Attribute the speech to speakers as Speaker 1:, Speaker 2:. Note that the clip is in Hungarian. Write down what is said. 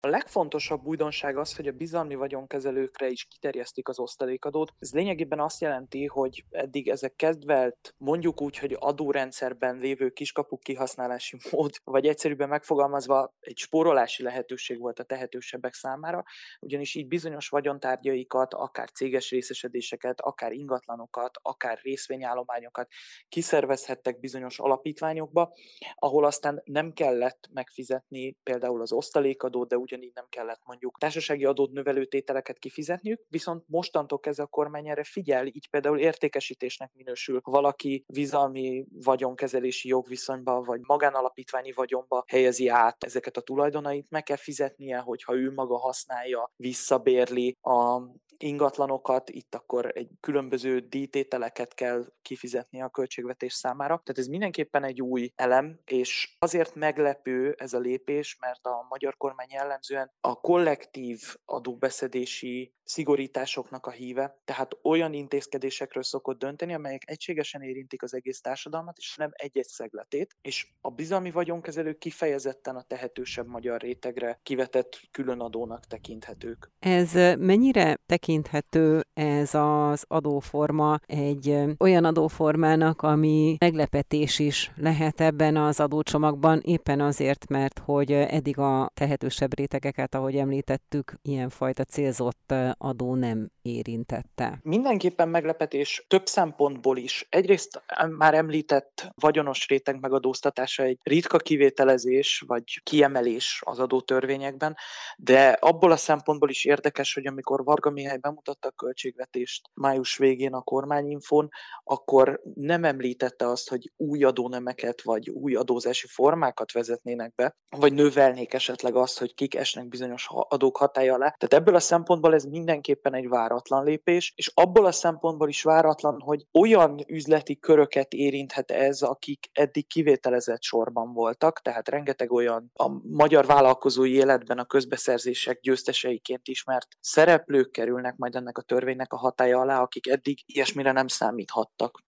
Speaker 1: A legfontosabb újdonság az, hogy a bizalmi vagyonkezelőkre is kiterjesztik az osztalékadót. Ez lényegében azt jelenti, hogy eddig ezek kedvelt, mondjuk úgy, hogy adórendszerben lévő kiskapuk kihasználási mód, vagy egyszerűbben megfogalmazva egy spórolási lehetőség volt a tehetősebbek számára, ugyanis így bizonyos vagyontárgyaikat, akár céges részesedéseket, akár ingatlanokat, akár részvényállományokat kiszervezhettek bizonyos alapítványokba, ahol aztán nem kellett megfizetni például az osztalékadót, de ugyanígy nem kellett mondjuk társasági adót növelő tételeket kifizetniük, viszont mostantól kezdve a kormány erre figyel, így például értékesítésnek minősül, ha valaki bizalmi vagyonkezelési jogviszonyba vagy magánalapítványi vagyonba helyezi át ezeket a tulajdonait, meg kell fizetnie, hogyha ő maga használja, visszabérli a ingatlanokat, itt akkor egy különböző díjtételeket kell kifizetni a költségvetés számára. Tehát ez mindenképpen egy új elem, és azért meglepő ez a lépés, mert a magyar kormány jellemzően a kollektív adóbeszedési szigorításoknak a híve, tehát olyan intézkedésekről szokott dönteni, amelyek egységesen érintik az egész társadalmat, és nem egy-egy szegletét, és a bizalmi vagyonkezelők kifejezetten a tehetősebb magyar rétegre kivetett különadónak tekinthetők.
Speaker 2: Ez mennyire tekinthető ez az adóforma egy olyan adóformának, ami meglepetés is lehet ebben az adócsomagban, éppen azért, mert hogy eddig a tehetősebb rétegeket, ahogy említettük, ilyenfajta célzott adó nem érintette.
Speaker 1: Mindenképpen meglepetés több szempontból is. Egyrészt már említett vagyonos réteg megadóztatása egy ritka kivételezés vagy kiemelés az adótörvényekben, de abból a szempontból is érdekes, hogy amikor Varga Mihály bemutatta a költségvetést május végén a kormányinfón, akkor nem említette azt, hogy új adónemeket vagy új adózási formákat vezetnének be, vagy növelnék esetleg azt, hogy kik esnek bizonyos adók hatálya alá. Tehát ebből a szempontból ez mindenképpen egy váratlan lépés, és abból a szempontból is váratlan, hogy olyan üzleti köröket érinthet ez, akik eddig kivételezett sorban voltak, tehát rengeteg olyan a magyar vállalkozói életben a közbeszerzések győzteseiként ismert szereplők kerülnek majd ennek a törvénynek a hatálya alá, akik eddig ilyesmire nem számíthattak.